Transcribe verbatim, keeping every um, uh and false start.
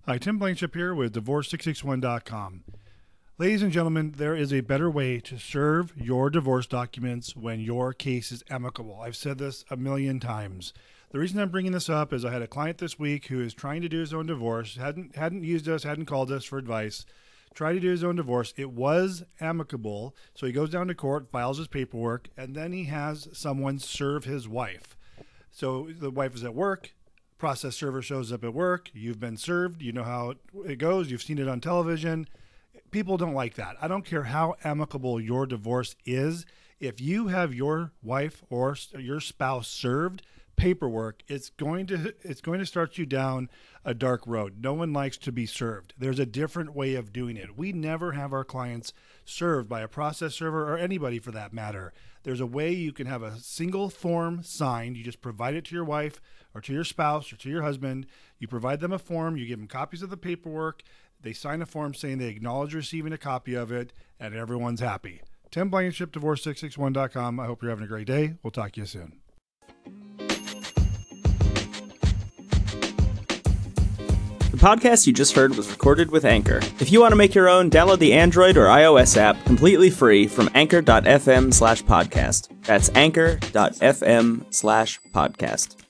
Hi, Tim Blankenship here with divorce six six one dot com. Ladies and gentlemen, there is a better way to serve your divorce documents when your case is amicable. I've said this a million times. The reason I'm bringing this up is I had a client this week who is trying to do his own divorce, hadn't hadn't used us, hadn't called us for advice, tried to do his own divorce. It was amicable, so he goes down to court, files his paperwork, and then he has someone serve his wife. So the wife is at work. Process server shows up at work. You've been served. You know how it goes. You've seen it on television. People don't like that. I don't care how amicable your divorce is. If you have your wife or your spouse served paperwork, it's going to it's going to start you down a dark road. No one likes to be served. There's a different way of doing it. We never have our clients served by a process server or anybody for that matter. There's a way you can have a single form signed. You just provide it to your wife or to your spouse or to your husband. You provide them a form. You give them copies of the paperwork. They sign a form saying they acknowledge receiving a copy of it, and everyone's happy. Tim Blankenship, divorce six six one dot com. I hope you're having a great day. We'll talk to you soon. The podcast you just heard was recorded with Anchor. If you want to make your own, download the Android or iOS app completely free from anchor dot f m slash podcast. That's anchor dot f m slash podcast.